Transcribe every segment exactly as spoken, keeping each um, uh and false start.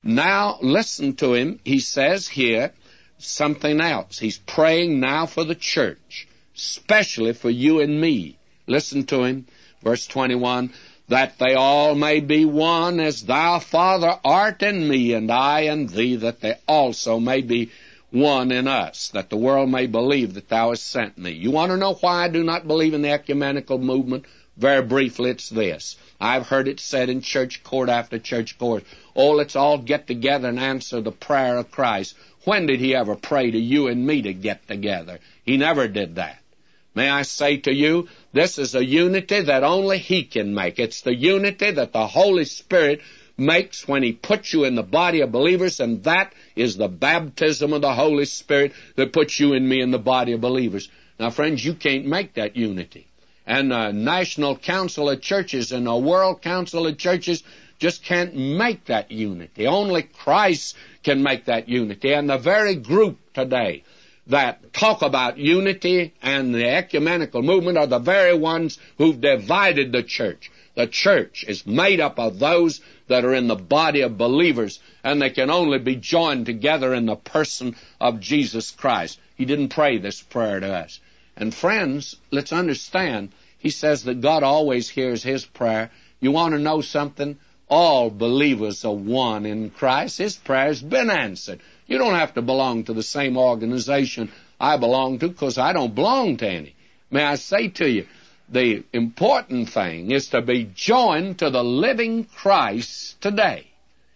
Now, listen to him. He says here something else. He's praying now for the church, especially for you and me. Listen to him. Verse twenty-one, that they all may be one, as thou, Father, art in me, and I in thee, that they also may be one in us, that the world may believe that thou hast sent me. You want to know why I do not believe in the ecumenical movement? Very briefly, it's this. I've heard it said in church court after church court, oh, let's all get together and answer the prayer of Christ. When did he ever pray to you and me to get together? He never did that. May I say to you, this is a unity that only he can make. It's the unity that the Holy Spirit makes when he puts you in the body of believers, and that is the baptism of the Holy Spirit that puts you and me in the body of believers. Now, friends, you can't make that unity. And the National Council of Churches and the World Council of Churches just can't make that unity. Only Christ can make that unity. And the very group today that talk about unity and the ecumenical movement are the very ones who've divided the church. The church is made up of those that are in the body of believers, and they can only be joined together in the person of Jesus Christ. He didn't pray this prayer to us. And friends, let's understand, he says that God always hears his prayer. You want to know something? All believers are one in Christ. His prayer has been answered. You don't have to belong to the same organization I belong to, because I don't belong to any. May I say to you, the important thing is to be joined to the living Christ today.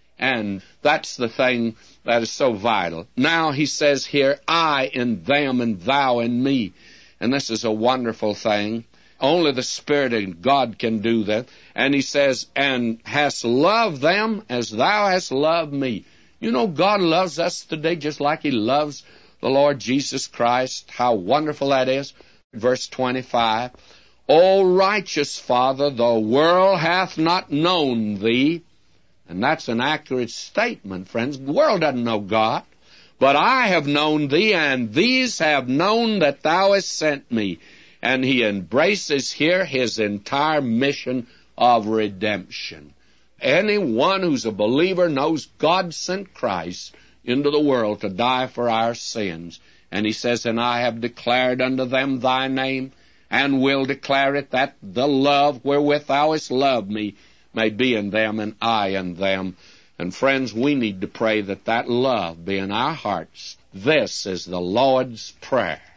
And that's the thing that is so vital. Now he says here, I in them and thou in me. And this is a wonderful thing. Only the Spirit of God can do that. And he says, and hast loved them as thou hast loved me. You know, God loves us today just like he loves the Lord Jesus Christ. How wonderful that is. Verse twenty-five, O righteous Father, the world hath not known thee. And that's an accurate statement, friends. The world doesn't know God. But I have known thee, and these have known that thou hast sent me. And he embraces here his entire mission of redemption. Anyone who's a believer knows God sent Christ into the world to die for our sins. And he says, and I have declared unto them thy name, and will declare it, that the love wherewith thou hast loved me may be in them, and I in them. And friends, we need to pray that that love be in our hearts. This is the Lord's Prayer.